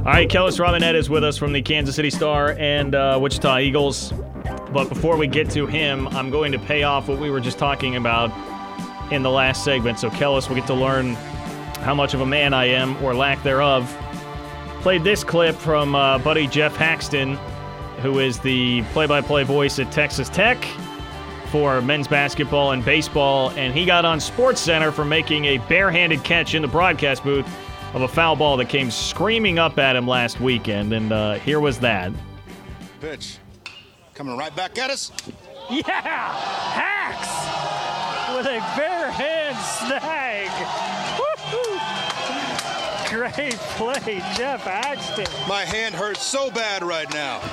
All right, Kellis Robinett is with us from the Kansas City Star and Wichita Eagles. But before we get to him, I'm going to pay off what we were just talking about in the last segment. So, Kellis, we'll get to learn how much of a man I am, or lack thereof. Played this clip from buddy Jeff Haxton, who is the play-by-play voice at Texas Tech for men's basketball and baseball, and he got on SportsCenter for making a barehanded catch in the broadcast booth of a foul ball that came screaming up at him last weekend, and here was that. Pitch. Coming right back at us. Yeah! Hacks with a bare hand snag. Woo-hoo. Great play, Jeff Haxton. My hand hurts so bad right now.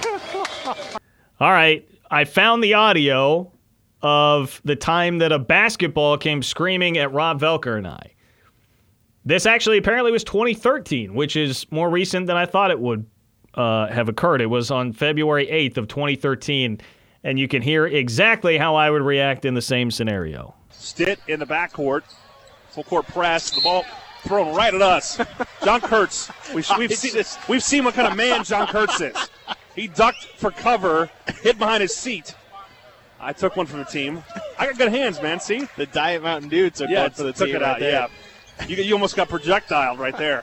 All right, I found the audio of the time that a basketball came screaming at Rob Velker and I. This actually apparently was 2013, which is more recent than I thought it would have occurred. It was on February 8th of 2013, and you can hear exactly how I would react in the same scenario. Stitt in the backcourt, full court press, the ball thrown right at us. John Kurtz, we've seen what kind of man John Kurtz is. He ducked for cover, hid behind his seat. I took one from the team. I got good hands, man. See? The Diet Mountain Dew took one for the team. Took it out, there. Yeah. You almost got projectiled right there.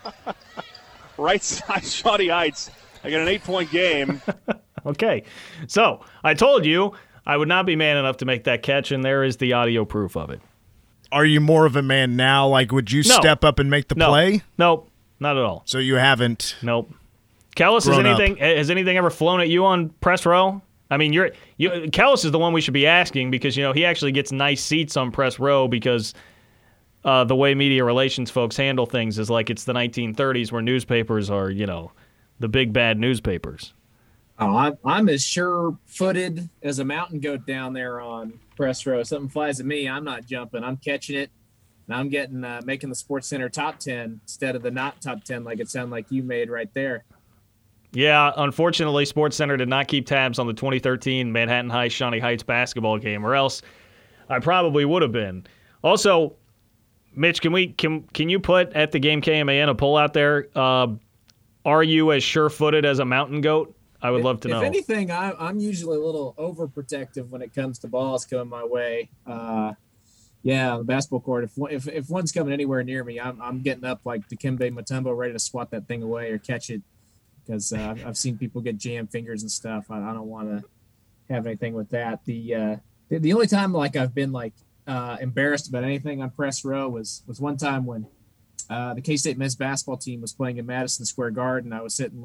Right side, Shawnee Heights. I got an 8-point game. Okay. So, I told you I would not be man enough to make that catch, and there is the audio proof of it. Are you more of a man now? Like, would you step up and make the play? Nope. Not at all. So you haven't. Nope. Kellis, has anything ever flown at you on press row? I mean, Kellis is the one we should be asking because, he actually gets nice seats on press row because the way media relations folks handle things is like it's the 1930s where newspapers are, the big bad newspapers. Oh, I'm as sure-footed as a mountain goat down there on press row. Something flies at me, I'm not jumping. I'm catching it, and I'm getting making the SportsCenter top 10 instead of the not top 10 like it sounded like you made right there. Yeah, unfortunately, SportsCenter did not keep tabs on the 2013 Manhattan High Shawnee Heights basketball game, or else I probably would have been. Also, Mitch, can you put at the Game KMAN a poll out there? Are you as sure-footed as a mountain goat? I would love to know. If anything, I'm usually a little overprotective when it comes to balls coming my way. On the basketball court, if one's coming anywhere near me, I'm getting up like Dikembe Mutombo, ready to swat that thing away or catch it. Because I've seen people get jammed fingers and stuff. I don't want to have anything with that. The only time I've been embarrassed about anything on press row was one time when the K-State men's basketball team was playing in Madison Square Garden. I was sitting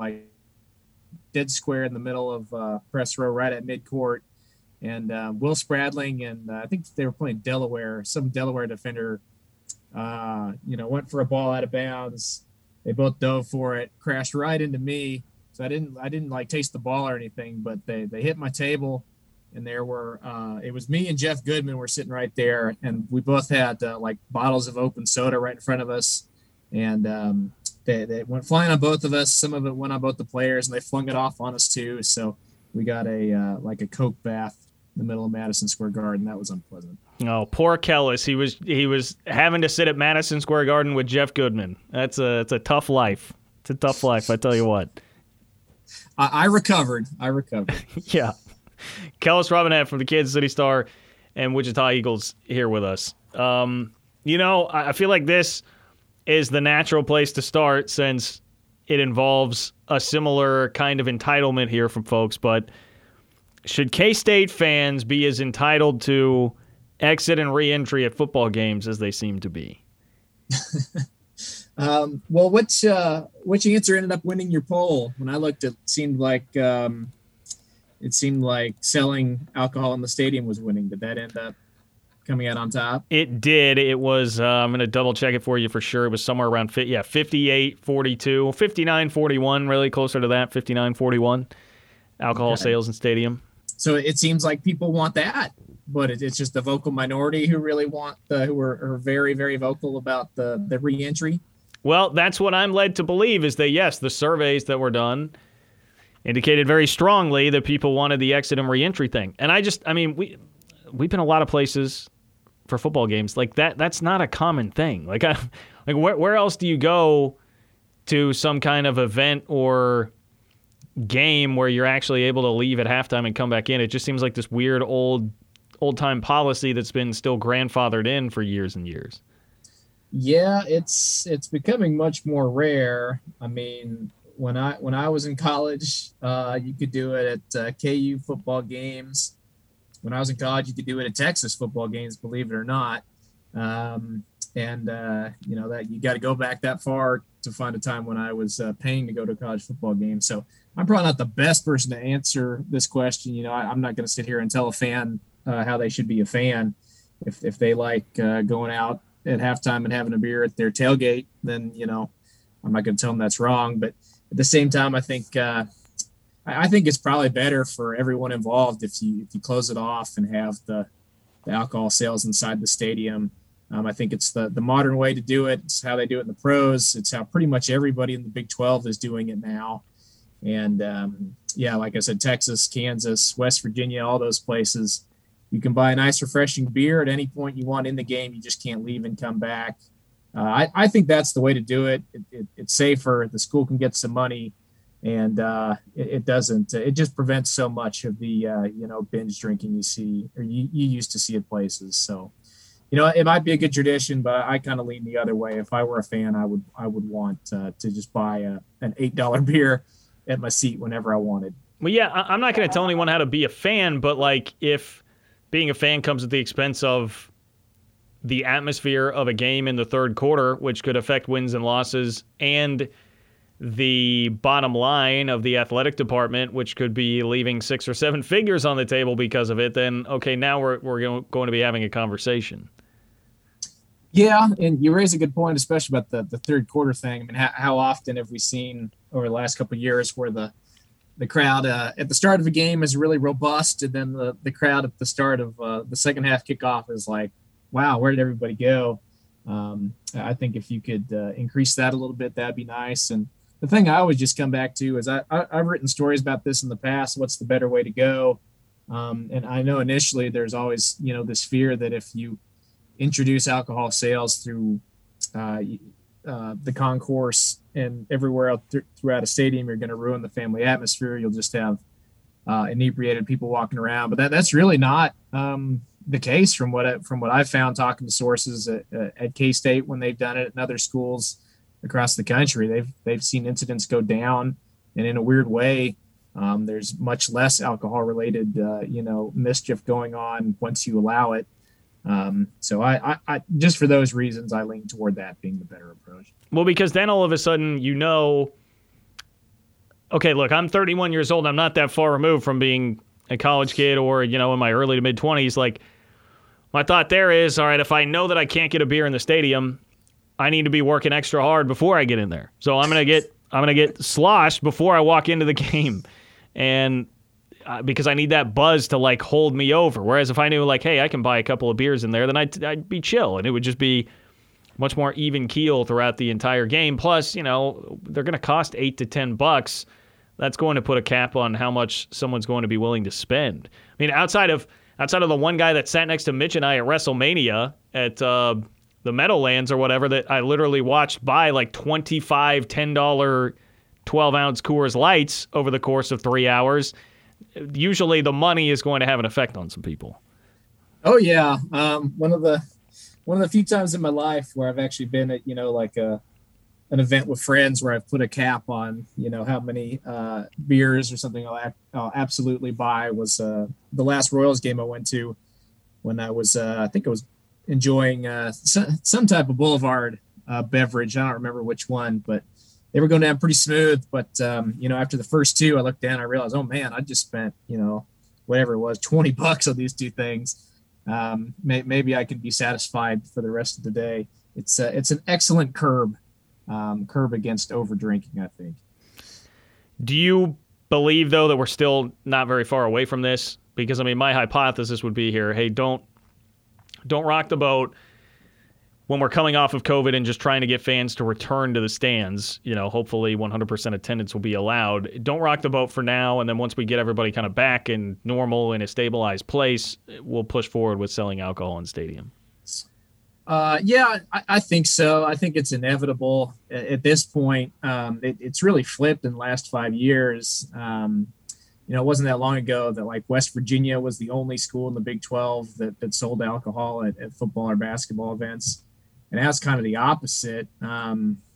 dead square in the middle of press row, right at midcourt, and Will Spradling and I think they were playing Delaware. Some Delaware defender, went for a ball out of bounds. They both dove for it, crashed right into me. So I didn't taste the ball or anything, but they hit my table, and there were it was me and Jeff Goodman were sitting right there, and we both had bottles of open soda right in front of us, and they went flying on both of us. Some of it went on both the players, and they flung it off on us too. So we got a Coke bath in the middle of Madison Square Garden. That was unpleasant. Oh, poor Kellis. He was having to sit at Madison Square Garden with Jeff Goodman. It's a tough life. It's a tough life, I tell you what. I recovered. Yeah. Kellis Robinett from the Kansas City Star and Wichita Eagles here with us. I feel like this is the natural place to start since it involves a similar kind of entitlement here from folks. But should K-State fans be as entitled to exit and re-entry at football games as they seem to be? Well, which answer ended up winning your poll? When I looked, it seemed like selling alcohol in the stadium was winning. Did that end up coming out on top? It did. It was, I'm going to double check it for you for sure. It was somewhere around 58-42, 59-41, really closer to that, 59-41, alcohol sales in stadium. So it seems like people want that, but it's just the vocal minority who really want who are very, very vocal about the re-entry. Well, that's what I'm led to believe is that, yes, the surveys that were done indicated very strongly that people wanted the exit and re-entry thing. And we've been a lot of places for football games like that. That's not a common thing. Where else do you go to some kind of event or game where you're actually able to leave at halftime and come back in. It just seems like this weird old-time policy that's been still grandfathered in for years and years. Yeah, it's becoming much more rare. I mean, when I was in college, you could do it at KU football games. When I was in college, you could do it at Texas football games, believe it or not. That you got to go back that far to find a time when I was paying to go to a college football game. So I'm probably not the best person to answer this question. I'm not going to sit here and tell a fan how they should be a fan. If they like going out at halftime and having a beer at their tailgate, then, I'm not going to tell them that's wrong. But at the same time, I think it's probably better for everyone involved if you close it off and have the alcohol sales inside the stadium. I think it's the modern way to do it. It's how they do it in the pros. It's how pretty much everybody in the Big 12 is doing it now. And like I said, Texas, Kansas, West Virginia, all those places, you can buy a nice refreshing beer at any point you want in the game. You just can't leave and come back. I think that's the way to do it. It's safer. The school can get some money, and it doesn't. It just prevents so much of the binge drinking you see or you used to see at places. So, it might be a good tradition, but I kind of lean the other way. If I were a fan, I would want to just buy an $8 beer at my seat whenever I wanted. Well, yeah, I'm not going to tell anyone how to be a fan, but like if being a fan comes at the expense of the atmosphere of a game in the third quarter, which could affect wins and losses, and the bottom line of the athletic department, which could be leaving 6 or 7 figures on the table because of it, then okay, now we're going to be having a conversation. Yeah, and you raise a good point, especially about the third quarter thing. I mean, how often have we seen over the last couple of years where the crowd at the start of a game is really robust, and then the crowd at the start of the second half kickoff is like, wow, where did everybody go? I think if you could increase that a little bit, that'd be nice. And the thing I always just come back to is I've written stories about this in the past. What's the better way to go? And I know initially there's always, this fear that if you introduce alcohol sales through the concourse and everywhere else throughout a stadium, you're going to ruin the family atmosphere. You'll just have inebriated people walking around. But that's really not the case from what I've found talking to sources at K-State when they've done it, and other schools across the country. They've seen incidents go down, and in a weird way, there's much less alcohol-related mischief going on once you allow it. So I just for those reasons, I lean toward that being the better approach. Well, because then all of a sudden, okay, look, I'm 31 years old. I'm not that far removed from being a college kid or, in my early to mid 20s. Like, my thought there is, all right, if I know that I can't get a beer in the stadium, I need to be working extra hard before I get in there. So I'm going to get sloshed before I walk into the game. And because I need that buzz to like hold me over. Whereas if I knew like, hey, I can buy a couple of beers in there, then I'd be chill, and it would just be much more even keel throughout the entire game. Plus, they're going to cost $8 to $10. That's going to put a cap on how much someone's going to be willing to spend. I mean, outside of the one guy that sat next to Mitch and I at WrestleMania at the Meadowlands or whatever, that I literally watched buy like 25 $10 12-ounce Coors Lights over the course of 3 hours. Usually the money is going to have an effect on some people. Oh yeah. One of the few times in my life where I've actually been at, like an event with friends where I've put a cap on, how many beers or something I'll absolutely buy was the last Royals game I went to when I was, I think I was enjoying some type of Boulevard beverage. I don't remember which one, but they were going down pretty smooth. But, after the first two, I looked down and I realized, oh man, I just spent, whatever it was, $20 on these two things. Maybe I can be satisfied for the rest of the day. It's an excellent curb against over drinking, I think. Do you believe though that we're still not very far away from this? Because my hypothesis would be here, hey, don't rock the boat when we're coming off of COVID and just trying to get fans to return to the stands. Hopefully 100% attendance will be allowed. Don't rock the boat for now, and then once we get everybody kind of back in normal in a stabilized place, we'll push forward with selling alcohol in stadium. I think so. I think it's inevitable at this point. It's really flipped in the last 5 years. It wasn't that long ago that like West Virginia was the only school in the Big 12 that sold alcohol at football or basketball events. And that's kind of the opposite. How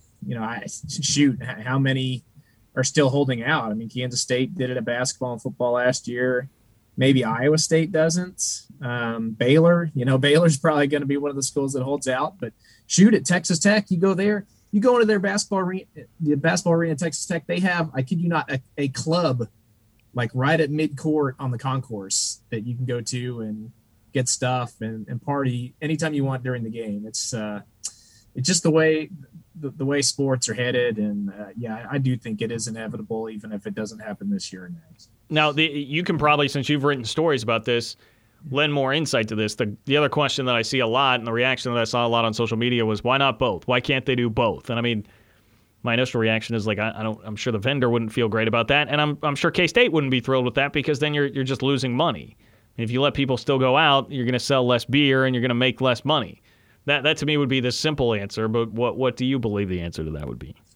many are still holding out? I mean, Kansas State did it at basketball and football last year. Maybe Iowa State doesn't. Baylor, Baylor's probably going to be one of the schools that holds out. But at Texas Tech, you go there, you go into their basketball arena, the basketball arena at Texas Tech, they have, I kid you not, a club like right at mid-court on the concourse that you can go to and get stuff and party anytime you want during the game. It's just the way sports are headed. And I do think it is inevitable, even if it doesn't happen this year or next. Now, you can probably, since you've written stories about this, lend more insight to this. The other question that I see a lot, and the reaction that I saw a lot on social media, was why not both? Why can't they do both? And I mean, my initial reaction is like, I'm sure the vendor wouldn't feel great about that, and I'm sure K-State wouldn't be thrilled with that, because then you're just losing money. If you let people still go out, you're going to sell less beer and you're going to make less money. That to me would be the simple answer. But what do you believe the answer to that would be?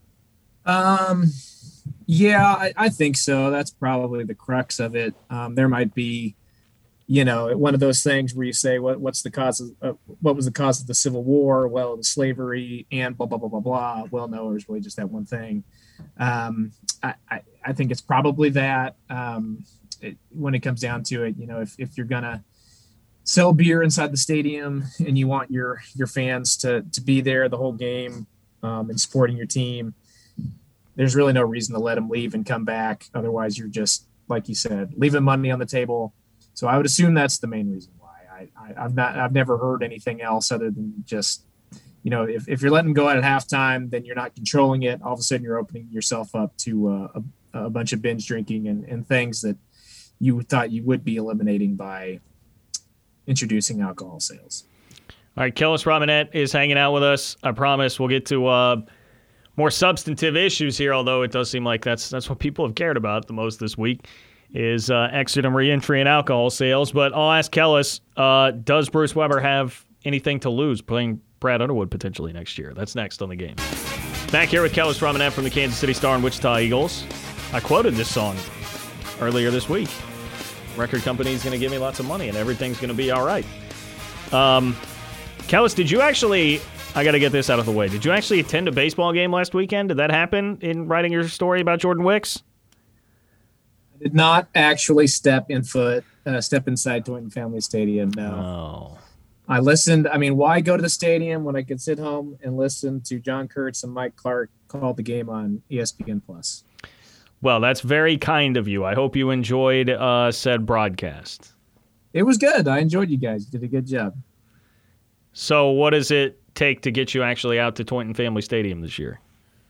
I think so. That's probably the crux of it. There might be, one of those things where you say, what's the cause of what was the cause of the Civil War? Well, the slavery and blah blah blah blah blah. Well, no, it was really just that one thing. I think it's probably that. When it comes down to it, if you're gonna sell beer inside the stadium and you want your fans to be there the whole game and supporting your team, there's really no reason to let them leave and come back. Otherwise, you're just, like you said, leaving money on the table. So I would assume that's the main reason why. I've never heard anything else other than just, if you're letting them go out at halftime, then you're not controlling it. All of a sudden, you're opening yourself up to a bunch of binge drinking and things that you thought you would be eliminating by introducing alcohol sales. All right, Kellis Robinett is hanging out with us. I promise we'll get to more substantive issues here, although it does seem like that's what people have cared about the most this week is exit and reentry in alcohol sales. But I'll ask Kellis, does Bruce Weber have anything to lose playing Brad Underwood potentially next year? That's next on The Game. Back here with Kellis Robinett from the Kansas City Star and Wichita Eagles. I quoted this song earlier this week. Record company's going to give me lots of money and everything's going to be all right. Kellis, did you actually, I got to get this out of the way, did you actually attend a baseball game last weekend? Did that happen in writing your story about Jordan Wicks? I did not actually step inside Tointon Family Stadium, no. Oh. I listened. I mean, why go to the stadium when I could sit home and listen to John Kurtz and Mike Clark call the game on ESPN+. Well, that's very kind of you. I hope you enjoyed said broadcast. It was good. I enjoyed you guys. You did a good job. So what does it take to get you actually out to Tointon Family Stadium this year?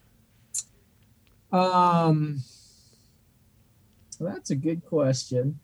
That's a good question.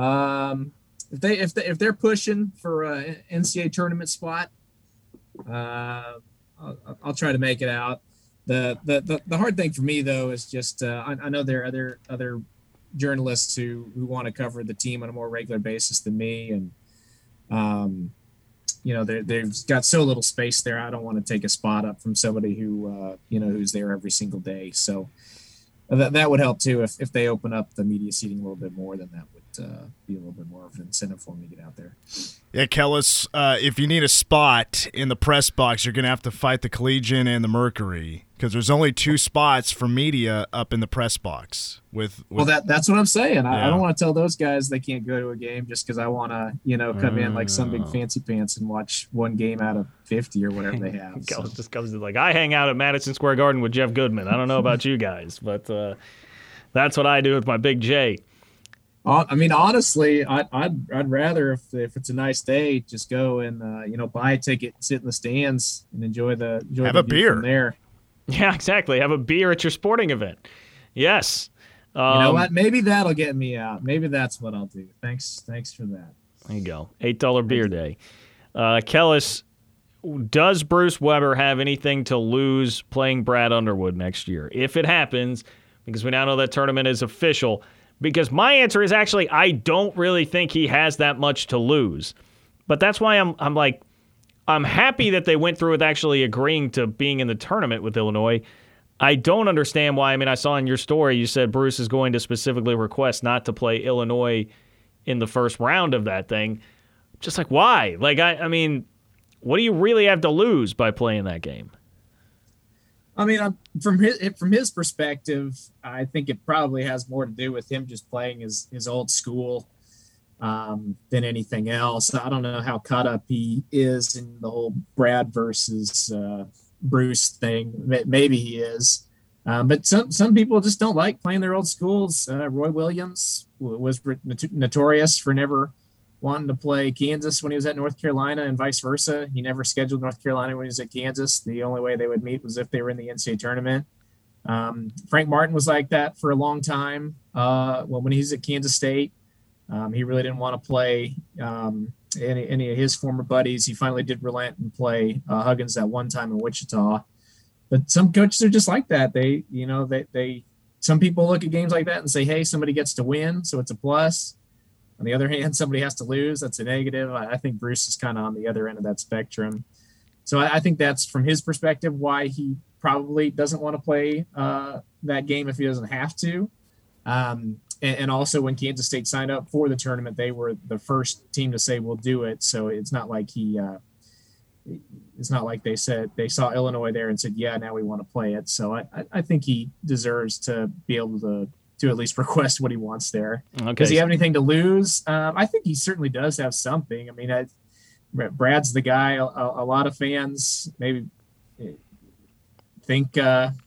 If they're pushing for an NCAA tournament spot, I'll try to make it out. The hard thing for me though is just I know there are other journalists who want to cover the team on a more regular basis than me, and they've got so little space there. I don't want to take a spot up from somebody who who's there every single day. So that would help too if they open up the media seating a little bit more. Then that would be a little bit more of an incentive for me to get out there. Yeah, Kellis, if you need a spot in the press box, you're going to have to fight the Collegian and the Mercury because there's only 2 spots for media up in the press box. Well, that's what I'm saying. Yeah. I don't want to tell those guys they can't go to a game just because I want to, come in like some big fancy pants and watch one game out of 50 or whatever they have. Kellis just comes to like, I hang out at Madison Square Garden with Jeff Goodman. I don't know about you guys, but that's what I do with my Big J. I mean, honestly, I'd rather if it's a nice day, just go and buy a ticket, sit in the stands, and enjoy the a beer from there. Yeah, exactly. Have a beer at your sporting event. Yes. You know what? Maybe that'll get me out. Maybe that's what I'll do. Thanks for that. There you go. $8 beer day. Kellis, does Bruce Weber have anything to lose playing Brad Underwood next year? If it happens, because we now know that tournament is official. Because my answer is actually I don't really think he has that much to lose. But that's why I'm like, I'm happy that they went through with actually agreeing to being in the tournament with Illinois. I don't understand why. I mean, I saw in your story you said Bruce is going to specifically request not to play Illinois in the first round of that thing. Just like, why? Like, I mean, what do you really have to lose by playing that game? I mean, from his perspective, I think it probably has more to do with him just playing his old school than anything else. I don't know how caught up he is in the whole Brad versus Bruce thing. Maybe he is, but some people just don't like playing their old schools. Roy Williams was notorious for never wanting to play Kansas when he was at North Carolina, and vice versa. He never scheduled North Carolina when he was at Kansas. The only way they would meet was if they were in the NCAA tournament. Frank Martin was like that for a long time. When he was at Kansas State, he really didn't want to play any of his former buddies. He finally did relent and play Huggins that one time in Wichita. But some coaches are just like that. Some people look at games like that and say, hey, somebody gets to win, so it's a plus. On the other hand, somebody has to lose. That's a negative. I think Bruce is kind of on the other end of that spectrum. So I think that's, from his perspective, why he probably doesn't want to play that game if he doesn't have to. And also, when Kansas State signed up for the tournament, they were the first team to say we'll do it. So it's not like they said they saw Illinois there and said, yeah, now we want to play it. So I think he deserves to be able to at least request what he wants there. Okay. Does he have anything to lose? I think he certainly does have something. I mean, Brad's the guy. A lot of fans maybe think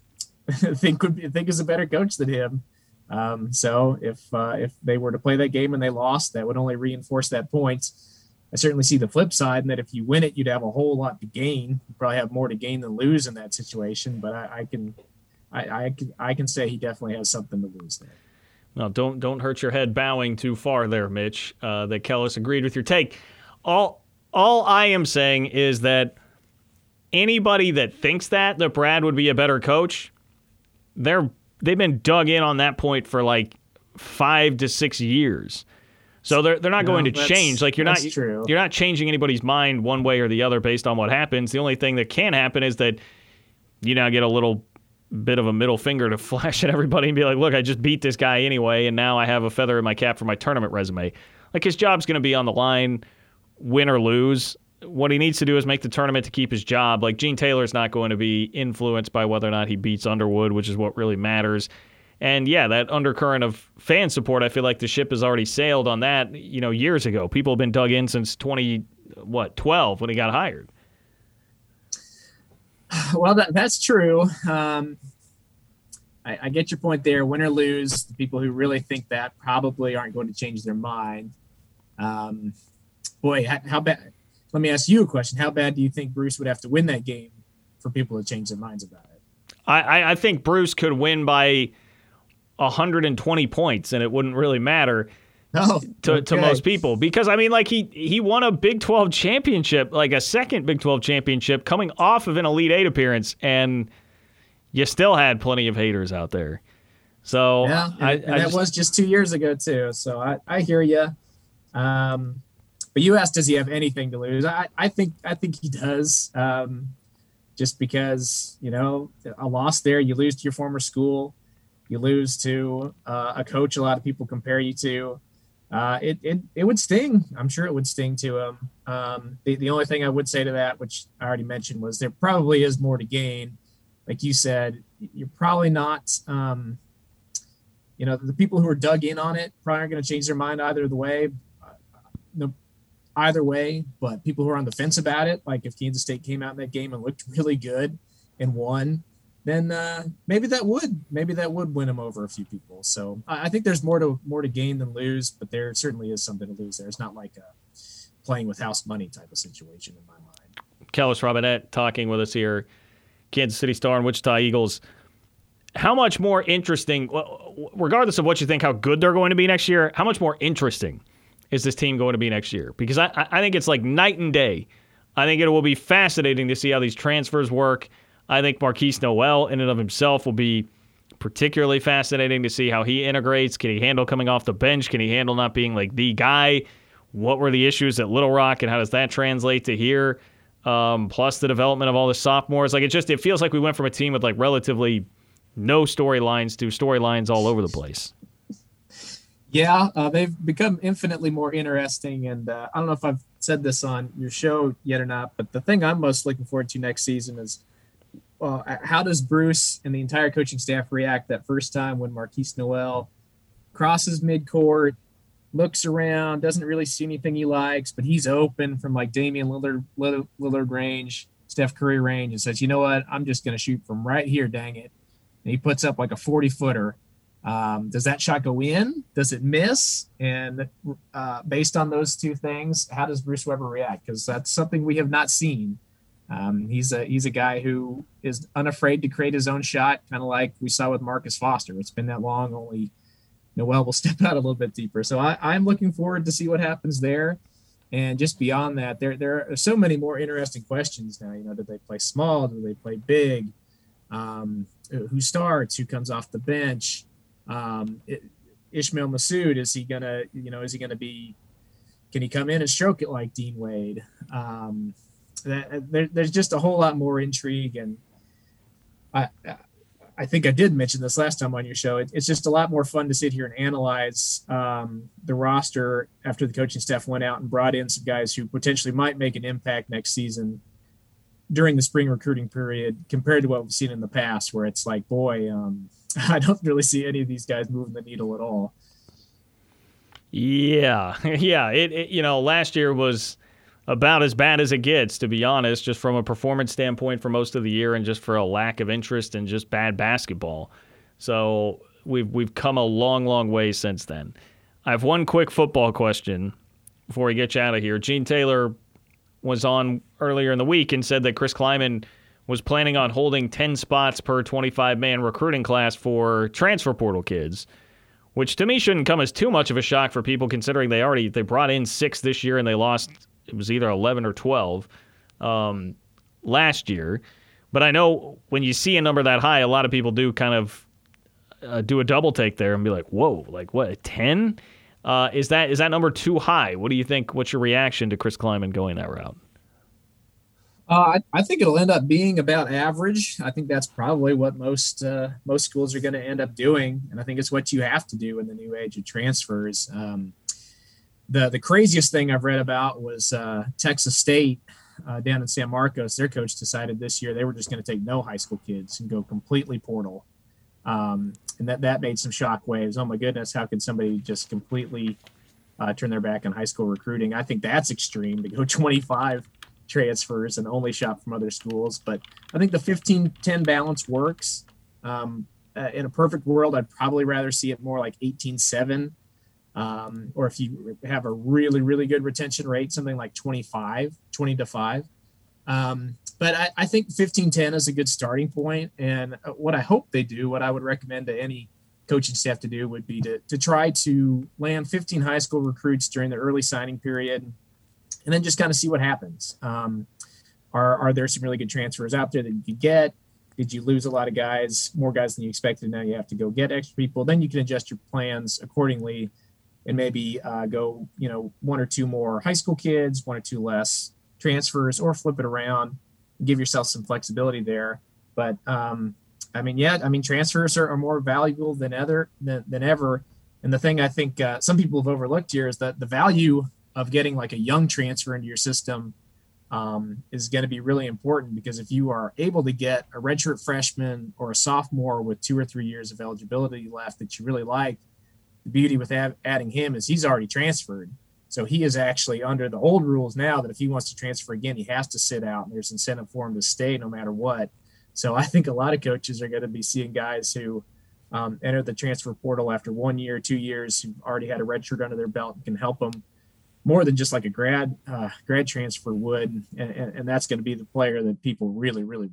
is a better coach than him. So if they were to play that game and they lost, that would only reinforce that point. I certainly see the flip side, and that if you win it, you'd have a whole lot to gain. You probably have more to gain than lose in that situation. But I can say he definitely has something to lose there. No, don't hurt your head bowing too far there, Mitch. That Kellis agreed with your take. All I am saying is that anybody that thinks that Brad would be a better coach, they've been dug in on that point for like 5 to 6 years. So they're not going to change. Like you're not changing anybody's mind one way or the other based on what happens. The only thing that can happen is that you now get a little bit of a middle finger to flash at everybody and be like, look, I just beat this guy anyway, and now I have a feather in my cap for my tournament resume. Like, his job's going to be on the line, win or lose. What he needs to do is make the tournament to keep his job. Like, Gene Taylor's not going to be influenced by whether or not he beats Underwood, which is what really matters. And yeah, that undercurrent of fan support, I feel like the ship has already sailed on that, years ago. People have been dug in since 2012 when he got hired. Well, that's true. I get your point there. Win or lose, the people who really think that probably aren't going to change their mind. Boy, how bad? Let me ask you a question. How bad do you think Bruce would have to win that game for people to change their minds about it? I think Bruce could win by 120 points, and it wouldn't really matter to most people. Because, I mean, like, he won a Big 12 championship, like a second Big 12 championship, coming off of an Elite Eight appearance, and you still had plenty of haters out there. So yeah, that was just 2 years ago, too. So I hear you. But you asked, does he have anything to lose? I think he does. Just because, a loss there, you lose to your former school, you lose to a coach a lot of people compare you to. It would sting. I'm sure it would sting to him. The only thing I would say to that, which I already mentioned, was there probably is more to gain. Like you said, you're probably not, the people who are dug in on it probably aren't going to change their mind either way. But people who are on the fence about it, like if Kansas State came out in that game and looked really good and won, then maybe that would win him over a few people. So I think there's more to gain than lose, but there certainly is something to lose there. It's not like a playing with house money type of situation in my mind. Kellis Robinette talking with us here, Kansas City Star and Wichita Eagles. How much more interesting, regardless of what you think, how good they're going to be next year, how much more interesting is this team going to be next year? Because I think it's like night and day. I think it will be fascinating to see how these transfers work. I think Marquise Noel in and of himself will be particularly fascinating to see how he integrates. Can he handle coming off the bench? Can he handle not being like the guy? What were the issues at Little Rock, and how does that translate to here? plus the development of all the sophomores. Like it feels like we went from a team with like relatively no storylines to storylines all over the place. Yeah, they've become infinitely more interesting, and I don't know if I've said this on your show yet or not, but the thing I'm most looking forward to next season is how does Bruce and the entire coaching staff react that first time when Marquise Noel crosses midcourt, looks around, doesn't really see anything he likes, but he's open from like Damian Lillard range, Steph Curry range, and says, you know what, I'm just going to shoot from right here, dang it. And he puts up like a 40-footer. Does that shot go in? Does it miss? And based on those two things, how does Bruce Weber react? Because that's something we have not seen. He's a guy who is unafraid to create his own shot, kind of like we saw with Marcus Foster. It's been that long, only Noel will step out a little bit deeper. So I'm looking forward to see what happens there. And just beyond that, there are so many more interesting questions now. You know, do they play small? Do they play big? Who starts? Who comes off the bench? Ishmael Massoud, is he gonna be? Can he come in and stroke it like Dean Wade? There's just a whole lot more intrigue, and I think I did mention this last time on your show. It's just a lot more fun to sit here and analyze the roster after the coaching staff went out and brought in some guys who potentially might make an impact next season during the spring recruiting period, compared to what we've seen in the past, where it's like, boy, I don't really see any of these guys moving the needle at all. Yeah. It last year was about as bad as it gets, to be honest, just from a performance standpoint for most of the year, and just for a lack of interest and just bad basketball. So we've come a long, long way since then. I have one quick football question before we get you out of here. Gene Taylor was on earlier in the week and said that Chris Kleiman was planning on holding 10 spots per 25-man recruiting class for transfer portal kids, which to me shouldn't come as too much of a shock for people, considering they brought in 6 this year and they lost, it was either 11 or 12 last year. But I know when you see a number that high, a lot of people do kind of do a double take there and be like, whoa, like what, 10? Is that number too high? What do you think? What's your reaction to Chris Kleiman going that route? I think it'll end up being about average. I think that's probably what most schools are going to end up doing, and I think it's what you have to do in the new age of transfers. The craziest thing I've read about was Texas State down in San Marcos. Their coach decided this year they were just going to take no high school kids and go completely portal, and that made some shock waves. Oh my goodness, how could somebody just completely turn their back on high school recruiting? I think that's extreme to go 25 transfers and only shop from other schools. But I think the 15-10 balance works. In a perfect world, I'd probably rather see it more like 18-7. Or if you have a really, really good retention rate, something like 20-5. But I think 15-10 is a good starting point. And what I hope they do, what I would recommend to any coaching staff to do, would be to try to land 15 high school recruits during the early signing period, and then just kind of see what happens. Are there some really good transfers out there that you could get? Did you lose a lot of guys, more guys than you expected? Now you have to go get extra people. Then you can adjust your plans accordingly and maybe go, 1 or 2 more high school kids, 1 or 2 less transfers, or flip it around and give yourself some flexibility there. But transfers are more valuable than ever. And the thing I think some people have overlooked here is that the value of getting like a young transfer into your system is going to be really important, because if you are able to get a redshirt freshman or a sophomore with 2 or 3 years of eligibility left that you really like, the beauty with adding him is he's already transferred. So he is actually under the old rules now that if he wants to transfer again, he has to sit out, and there's incentive for him to stay no matter what. So I think a lot of coaches are going to be seeing guys who enter the transfer portal after 1 year, 2 years, who already had a redshirt under their belt and can help them more than just like a grad transfer would, and that's going to be the player that people really, really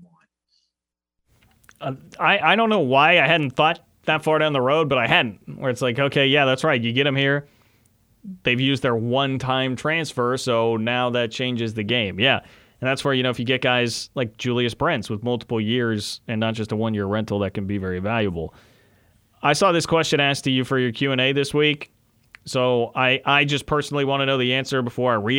want. I don't know why I hadn't thought that far down the road, but I hadn't. Where it's like, okay, yeah, that's right. You get them here. They've used their one-time transfer, so now that changes the game. Yeah, and that's where, if you get guys like Julius Brents with multiple years and not just a 1-year rental, that can be very valuable. I saw this question asked to you for your Q&A this week. So I just personally want to know the answer before I read it.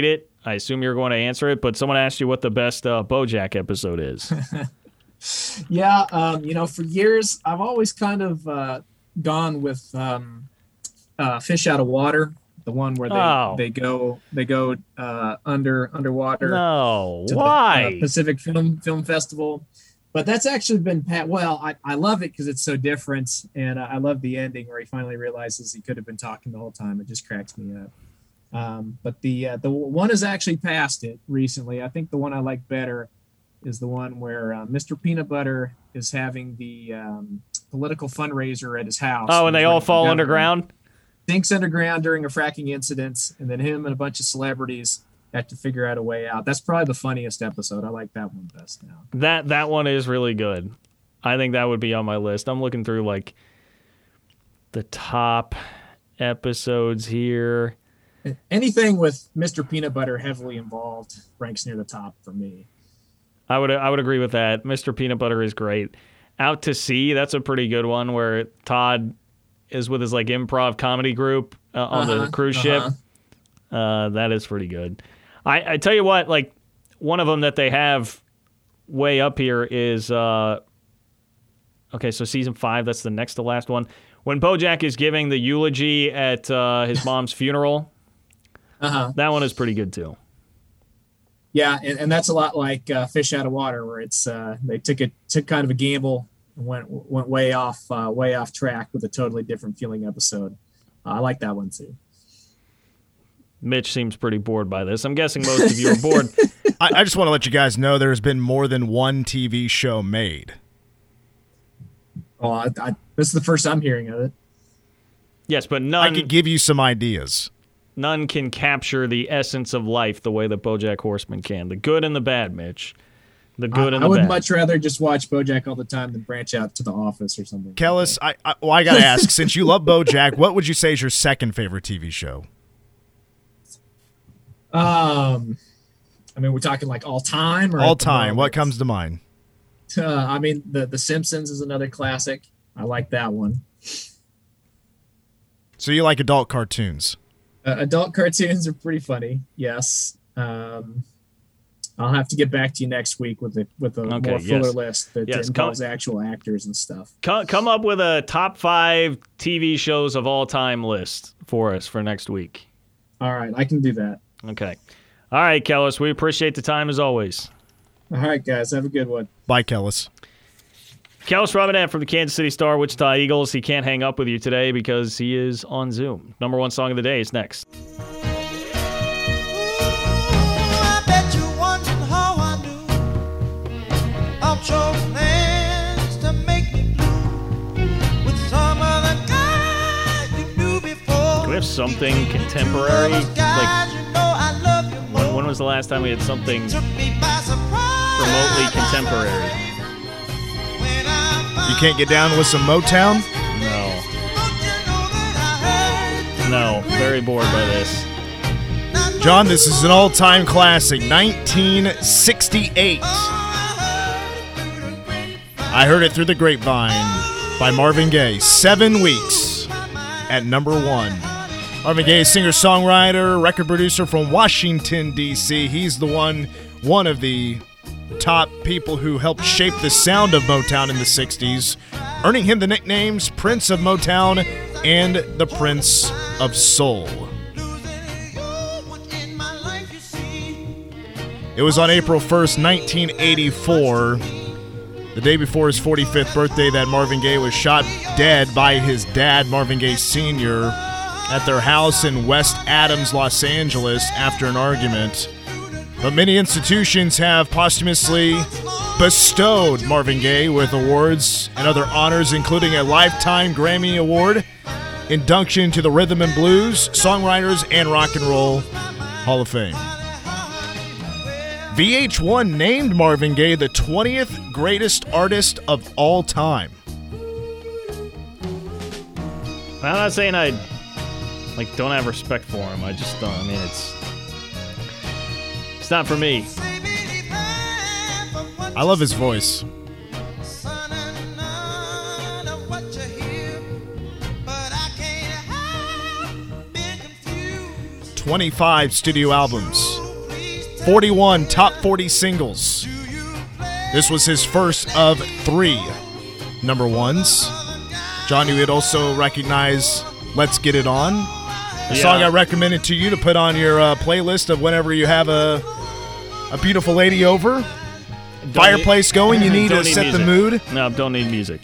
I assume you're going to answer it, but someone asked you what the best BoJack episode is. Yeah, for years I've always kind of gone with Fish Out of Water, the one where they go underwater. No, to why? The Pacific Film Festival. But that's actually been I love it because it's so different, and I love the ending where he finally realizes he could have been talking the whole time. It just cracks me up. But the one has actually passed it recently. I think the one I like better is the one where Mr. Peanut Butter is having the political fundraiser at his house. Oh, and they all fall underground? Sinks underground during a fracking incident, and then him and a bunch of celebrities have to figure out a way out. That's probably the funniest episode. I like that one best now. That one is really good. I think that would be on my list. I'm looking through like the top episodes here. Anything with Mr. Peanut Butter heavily involved ranks near the top for me. I would agree with that. Mr. Peanut Butter is great. Out to Sea, that's a pretty good one where Todd is with his like improv comedy group on the cruise ship. That is pretty good. I tell you what, like one of them that they have way up here is so season 5. That's the next to last one. When BoJack is giving the eulogy at his mom's funeral, that one is pretty good too. Yeah, and that's a lot like Fish Out of Water, where it's they took kind of a gamble and went way off track with a totally different feeling episode. I like that one too. Mitch seems pretty bored by this. I'm guessing most of you are bored. I just want to let you guys know there's been more than one TV show made. Oh, this is the first I'm hearing of it. Yes, but none. I could give you some ideas. None can capture the essence of life the way that BoJack Horseman can. The good and the bad, Mitch. The good and the bad. I would much rather just watch BoJack all the time than branch out to The Office or something. Kellis, I got to ask, since you love BoJack, what would you say is your second favorite TV show? I mean, we're talking like all time? Or all time. What comes to mind? I mean, The Simpsons is another classic. I like that one. So you like adult cartoons? Adult cartoons are pretty funny. Yes. I'll have to get back to you next week with a more fuller list that involves actual actors and stuff. Come up with a top 5 TV shows of all time list for us for next week. All right, I can do that. Okay. All right, Kellis, we appreciate the time as always. All right, guys, have a good one. Bye, Kellis. Kellis Robinette from the Kansas City Star, Wichita Eagles. He can't hang up with you today because he is on Zoom. Number 1 song of the day is next. I bet you're wondering how I knew of your plans to make me blue with some other guy you knew before. Do we have something contemporary? When was the last time we had something remotely contemporary? You can't get down with some Motown? No, very bored by this. John, this is an all-time classic, 1968. I heard it through the grapevine by Marvin Gaye. 7 weeks at number 1. Marvin Gaye, singer-songwriter, record producer from Washington, D.C. He's the one of the top people who helped shape the sound of Motown in the 60s, earning him the nicknames Prince of Motown and the Prince of Soul. It was on April 1st, 1984, the day before his 45th birthday, that Marvin Gaye was shot dead by his dad, Marvin Gaye Sr., at their house in West Adams, Los Angeles, after an argument. But many institutions have posthumously bestowed Marvin Gaye with awards and other honors, including a Lifetime Grammy Award, induction to the Rhythm and Blues, Songwriters, and Rock and Roll Hall of Fame. VH1 named Marvin Gaye the 20th greatest artist of all time. I'm not saying I don't have respect for him. I just don't. I mean, it's not for me. I love his voice. 25 studio albums. 41 top 40 singles. This was his first of 3 number ones. John, you would also recognize Let's Get It On, a song I recommended to you to put on your playlist of whenever you have a beautiful lady over. Fireplace going, you need to set the mood. No, don't need music.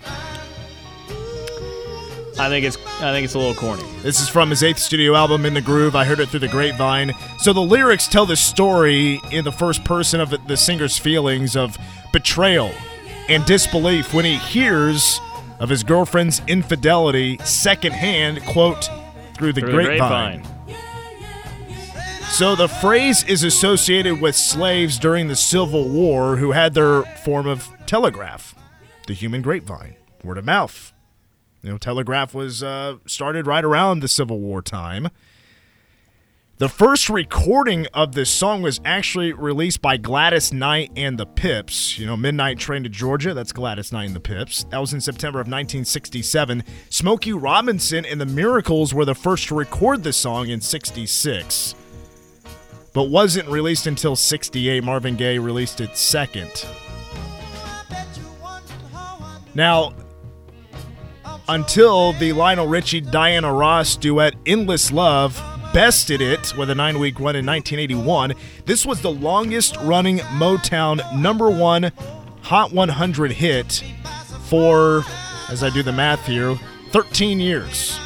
I think it's a little corny. This is from his 8th studio album, In the Groove. I heard it through the grapevine. So the lyrics tell the story in the first person of the singer's feelings of betrayal and disbelief when he hears of his girlfriend's infidelity secondhand, quote, through the grapevine. So the phrase is associated with slaves during the Civil War who had their form of telegraph, the human grapevine, word of mouth. Telegraph was started right around the Civil War time. The first recording of this song was actually released by Gladys Knight and the Pips. Midnight Train to Georgia, that's Gladys Knight and the Pips. That was in September of 1967. Smokey Robinson and the Miracles were the first to record the song in 66. But wasn't released until 68. Marvin Gaye released it second. Now, until the Lionel Richie-Diana Ross duet Endless Love bested it with a 9-week run in 1981, this was the longest-running Motown #1 Hot 100 hit for, as I do the math here, 13 years.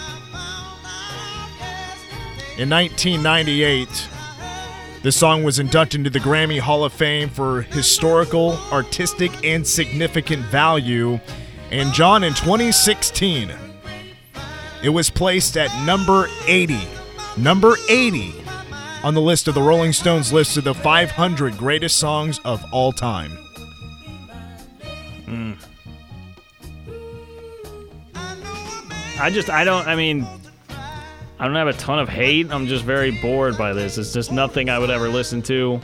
In 1998, this song was inducted into the Grammy Hall of Fame for historical, artistic, and significant value. And John, in 2016, it was placed at number 80 on the list of the Rolling Stones list of the 500 greatest songs of all time. I don't have a ton of hate. I'm just very bored by this. It's just nothing I would ever listen to.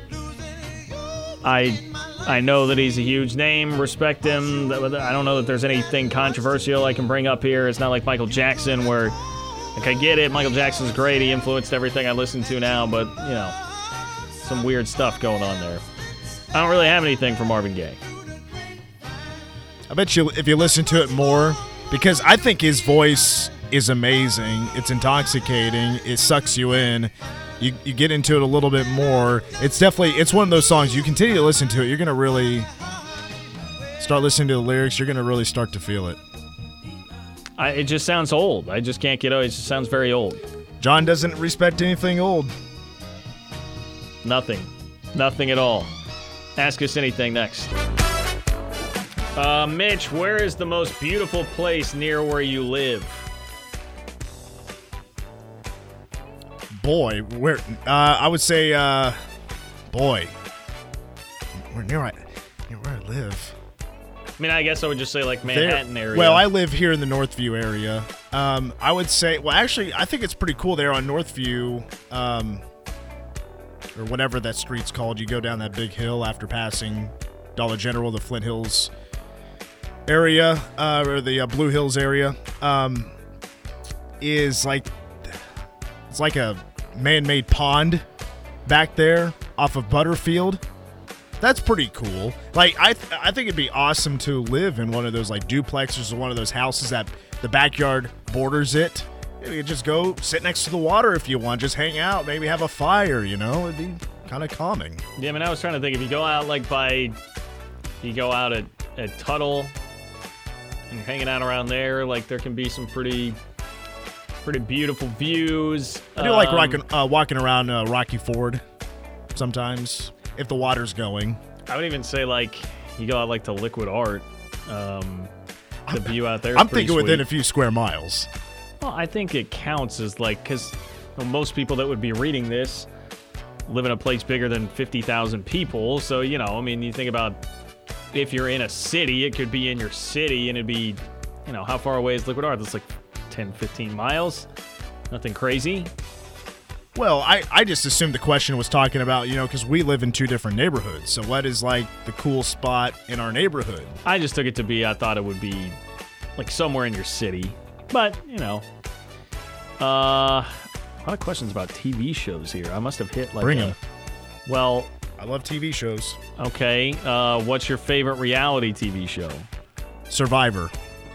I know that he's a huge name, respect him. I don't know that there's anything controversial I can bring up here. It's not like Michael Jackson where, I get it, Michael Jackson's great. He influenced everything I listen to now, but, some weird stuff going on there. I don't really have anything for Marvin Gaye. I bet you if you listen to it more, because I think his voice is amazing. It's intoxicating. It sucks you in. You get into it a little bit more. It's one of those songs, you continue to listen to it, you're going to really start listening to the lyrics, you're going to really start to feel it. It just sounds old. I just can't get it. It just sounds very old. John doesn't respect anything old. Nothing. Nothing at all. Ask us anything next. Mitch, where is the most beautiful place near where you live? Boy, where I would say, where I live. I mean, I guess I would just say like Manhattan area. Well, I live here in the Northview area. I would say, well, actually, I think it's pretty cool there on Northview, or whatever that street's called. You go down that big hill after passing Dollar General, the Flint Hills area, or the Blue Hills area, is like, it's like a man-made pond back there off of Butterfield. That's pretty cool. Like, I think it'd be awesome to live in one of those like duplexes or one of those houses that the backyard borders it. You could just go sit next to the water if you want, just hang out, maybe have a fire, it'd be kind of calming. Yeah, I mean, I was trying to think, if you go out you go out at Tuttle and you're hanging out around there, like there can be some pretty beautiful views. I do like walking around Rocky Ford sometimes, if the water's going. I would even say, like, you go out, like, to Liquid Art. The view out there is I'm pretty thinking sweet. within a few square miles. Well, I think it counts as, like, because most people that would be reading this live in a place bigger than 50,000 people. So, I mean, you think about if you're in a city, it could be in your city, and it'd be, how far away is Liquid Art? That's like 10, 15 miles. Nothing crazy. Well, I just assumed the question was talking about, because we live in two different neighborhoods. So what is, like, the cool spot in our neighborhood? I just took it to be, I thought it would be, like, somewhere in your city. But, a lot of questions about TV shows here. I must have hit, like, Bring 'em. Well, I love TV shows. okay. What's your favorite reality TV show? Survivor.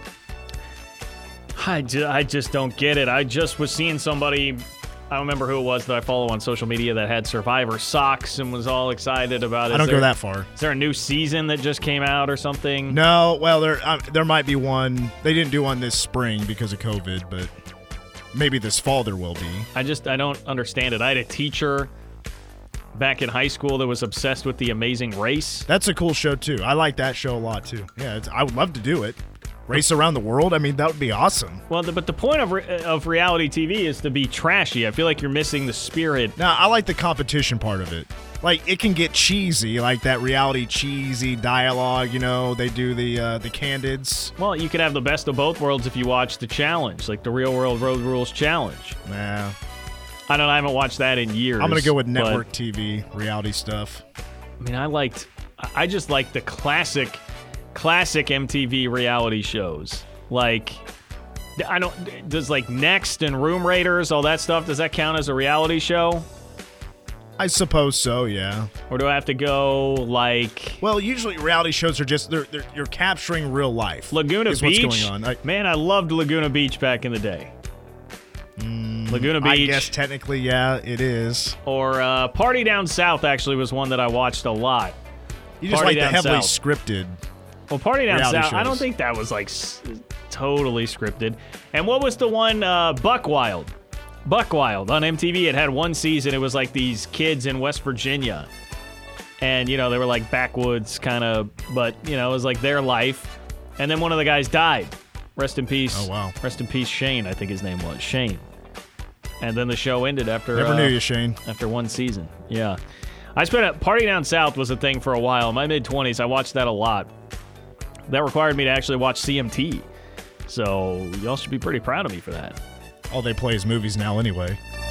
I just don't get it. I just was seeing somebody, I don't remember who it was that I follow on social media that had Survivor socks and was all excited about it. I don't go that far. Is there a new season that just came out or something? No, well, there might be one. They didn't do one this spring because of COVID, but maybe this fall there will be. I don't understand it. I had a teacher back in high school that was obsessed with The Amazing Race. That's a cool show, too. I like that show a lot, too. Yeah, I would love to do it. Race around the world? I mean, that would be awesome. Well, but the point of reality TV is to be trashy. I feel like you're missing the spirit. Now, I like the competition part of it. Like, it can get cheesy, like that reality cheesy dialogue, they do the candids. Well, you could have the best of both worlds if you watch the challenge, like the Real World Road Rules Challenge. Nah. I haven't watched that in years. I'm going to go with network TV, reality stuff. I mean, I just like the classic MTV reality shows. Like, does like Next and Room Raiders, all that stuff, does that count as a reality show? I suppose so, yeah. Or do I have to go like... Well, usually reality shows are just, you're capturing real life. Laguna Beach? What's going on. Man, I loved Laguna Beach back in the day. Laguna Beach. I guess technically, yeah, it is. Or Party Down South actually was one that I watched a lot. You just like the heavily scripted. Well, Party Down South, shows. I don't think that was like totally scripted. And what was the one, Buck Wild? Buck Wild on MTV. It had one season. It was like these kids in West Virginia. And, they were like backwoods kind of, but, it was like their life. And then one of the guys died. Rest in peace. Oh, wow. Rest in peace, Shane, I think his name was. Shane. And then the show ended after... Never knew you, Shane. After one season. Yeah. Party Down South was a thing for a while. In my mid-20s, I watched that a lot. That required me to actually watch CMT. So y'all should be pretty proud of me for that. All they play is movies now anyway.